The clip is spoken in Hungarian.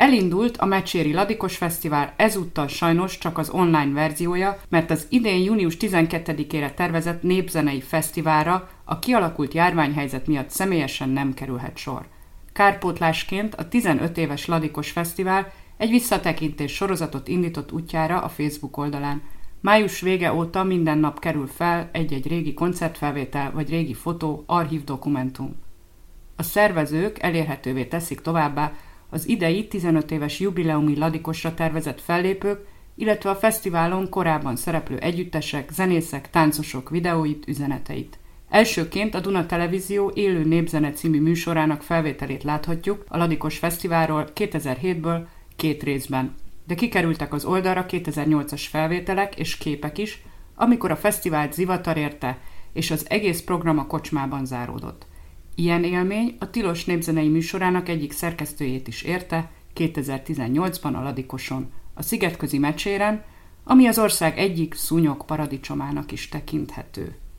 Elindult a Mecséri Ladikos Fesztivál, ezúttal sajnos csak az online verziója, mert az idén június 12-ére tervezett népzenei fesztiválra a kialakult járványhelyzet miatt személyesen nem kerülhet sor. Kárpótlásként a 15 éves Ladikos Fesztivál egy visszatekintés sorozatot indított útjára a Facebook oldalán. Május vége óta minden nap kerül fel egy-egy régi koncertfelvétel vagy régi fotó, archív dokumentum. A szervezők elérhetővé teszik továbbá az idei 15 éves jubileumi Ladikosra tervezett fellépők, illetve a fesztiválon korábban szereplő együttesek, zenészek, táncosok videóit, üzeneteit. Elsőként a Duna Televízió élő népzene című műsorának felvételét láthatjuk a Ladikos Fesztiválról 2007-ből 2 részben, de kikerültek az oldalra 2008-as felvételek és képek is, amikor a fesztivált zivatar érte, és az egész program a kocsmában záródott. Ilyen élmény a Tilos népzenei műsorának egyik szerkesztőjét is érte 2018-ban a Ladikoson, a Szigetközi Mecséren, ami az ország egyik szúnyog paradicsomának is tekinthető.